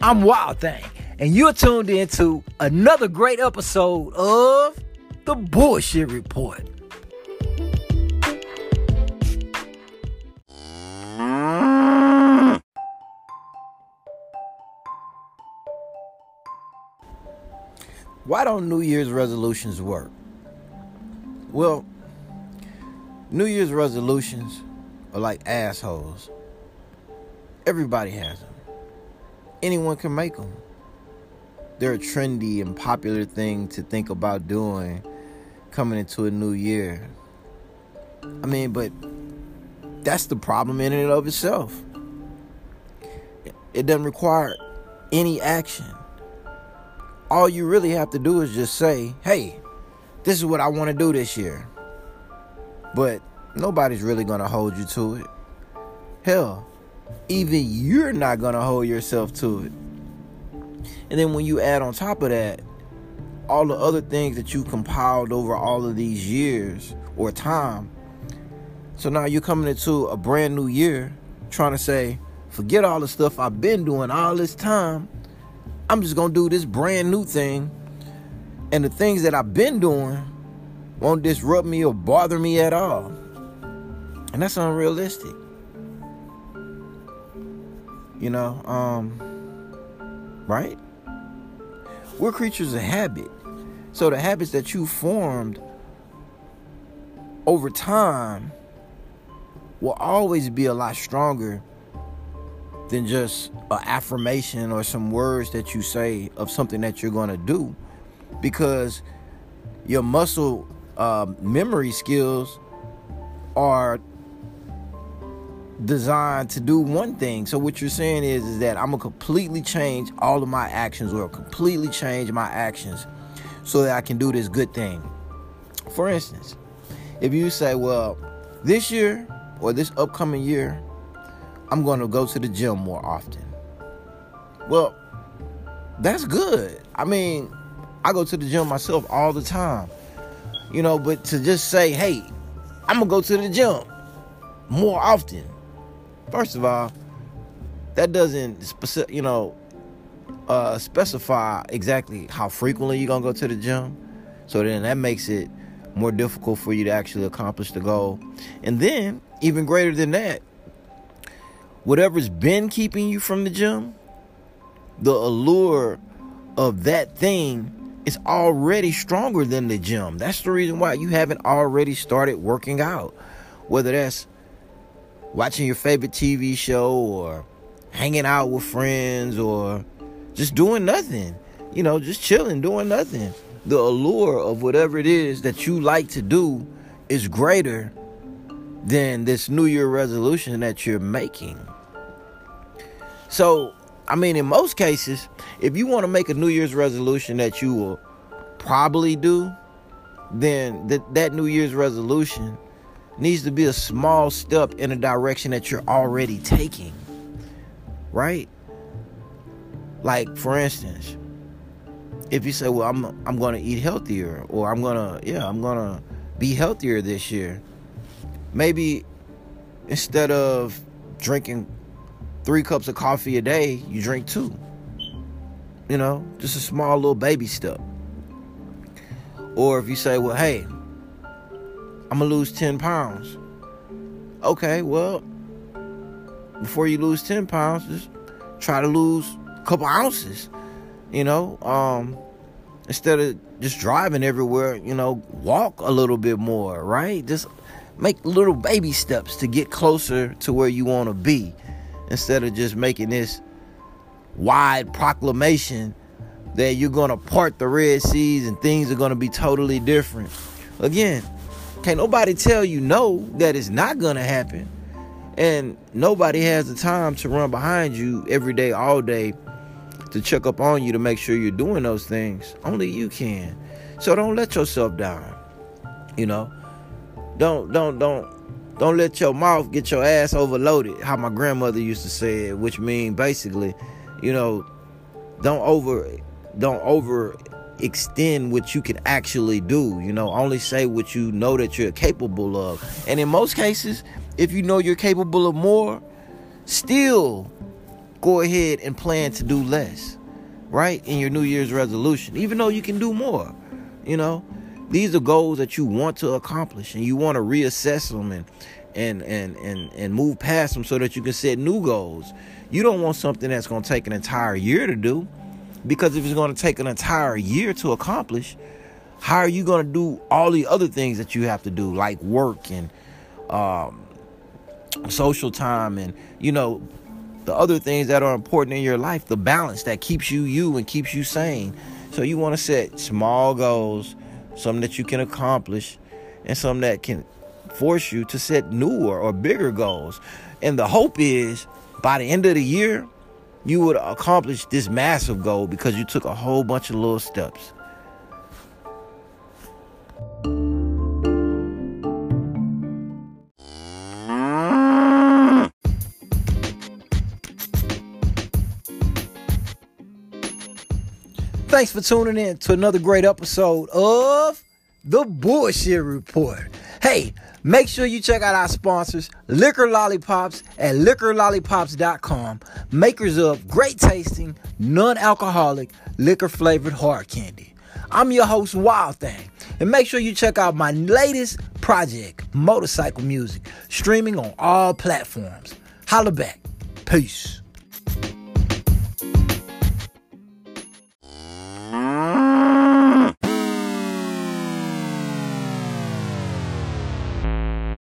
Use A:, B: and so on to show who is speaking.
A: I'm Wild Thing, and you're tuned into another great episode of The Bullshit Report. Why don't New Year's resolutions work? Well, New Year's resolutions are like assholes. Everybody has them. Anyone can make them. They're a trendy and popular thing to think about doing coming into a new year. But that's the problem in and of itself. It doesn't require any action. All you really have to do is just say, hey, this is what I want to do this year. But nobody's really going to hold you to it. Hell, even you're not going to hold yourself to it. And then when you add on top of that, all the other things that you compiled over all of these years or time. So now you're coming into a brand new year trying to say, forget all the stuff I've been doing all this time. I'm just going to do this brand new thing. And the things that I've been doing won't disrupt me or bother me at all. And that's unrealistic. Right? We're creatures of habit. So the habits that you formed over time will always be a lot stronger than just an affirmation or some words that you say of something that you're going to do, because your muscle memory skills are designed to do one thing. So what you're saying is that I'm going to completely change all of my actions, or completely change my actions so that I can do this good thing. For instance, if you say, well, this year or this upcoming year, I'm going to go to the gym more often. Well, that's good. I go to the gym myself all the time. But to just say, hey, I'm going to go to the gym more often. First of all, that doesn't specify exactly how frequently you're going to go to the gym. So then that makes it more difficult for you to actually accomplish the goal. And then, even greater than that, whatever's been keeping you from the gym, the allure of that thing is already stronger than the gym. That's the reason why you haven't already started working out. Whether that's watching your favorite TV show, or hanging out with friends, or just doing nothing. Just chilling, doing nothing. The allure of whatever it is that you like to do is greater than this New Year resolution that you're making. So, in most cases, if you want to make a New Year's resolution that you will probably do, then that New Year's resolution needs to be a small step in a direction that you're already taking. Right? Like, for instance, if you say, well, I'm going to eat healthier, or I'm going to be healthier this year. Maybe instead of drinking 3 cups of coffee a day, you drink 2. Just a small little baby step. Or if you say, well, hey, I'm going to lose 10 pounds. Okay, well, before you lose 10 pounds, just try to lose a couple ounces. Instead of just driving everywhere, walk a little bit more, right? Just make little baby steps to get closer to where you want to be, instead of just making this wide proclamation that you're going to part the Red Seas and things are going to be totally different. Again, can't nobody tell you no, that it's not going to happen. And nobody has the time to run behind you every day, all day, to check up on you to make sure you're doing those things. Only you can. So don't let yourself down. Don't let your mouth get your ass overloaded, how my grandmother used to say it, which means basically, don't over extend what you can actually do. Only say what you know that you're capable of. And in most cases, if you know you're capable of more, still go ahead and plan to do less, right? In your New Year's resolution, even though you can do more. These are goals that you want to accomplish, and you want to reassess them and move past them so that you can set new goals. You don't want something that's going to take an entire year to do, because if it's going to take an entire year to accomplish, how are you going to do all the other things that you have to do, like work and social time and, the other things that are important in your life, the balance that keeps you and keeps you sane. So you want to set small goals, something that you can accomplish, and something that can force you to set newer or bigger goals. And the hope is by the end of the year, you would accomplish this massive goal because you took a whole bunch of little steps. Thanks for tuning in to another great episode of The Bullshit Report. Hey, make sure you check out our sponsors, Liquor Lollipops at liquorlollipops.com, makers of great tasting, non-alcoholic, liquor-flavored hard candy. I'm your host, Wild Thing, and make sure you check out my latest project, Motorcycle Music, streaming on all platforms. Holla back. Peace.